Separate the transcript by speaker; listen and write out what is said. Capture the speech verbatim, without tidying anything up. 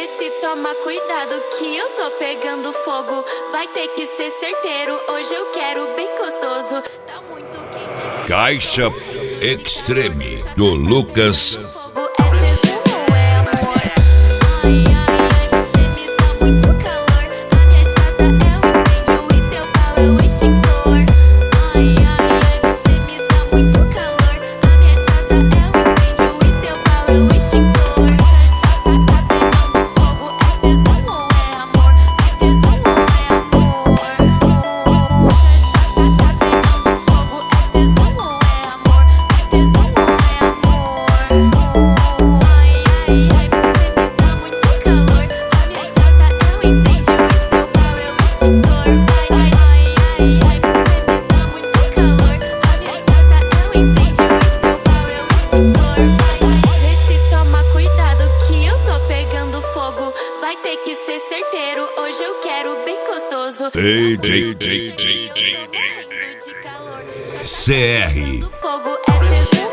Speaker 1: se toma cuidado que eu tô pegando fogo. Vai ter que ser certeiro, hoje eu quero bem gostoso. Tá muito quente aqui.
Speaker 2: Caixa Extreme do Lucas. Vai ter que ser certeiro, hoje eu quero bem gostoso. D J C R